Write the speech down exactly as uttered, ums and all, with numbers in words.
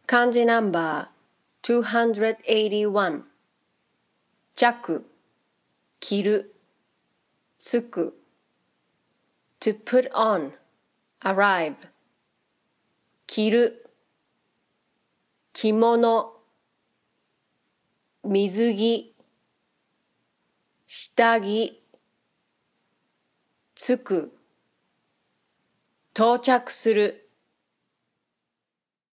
漢字ナンバーにひゃくはちじゅういち着、着る、つく to put on, arrive 着る、着物、水着、下着、つく、到着する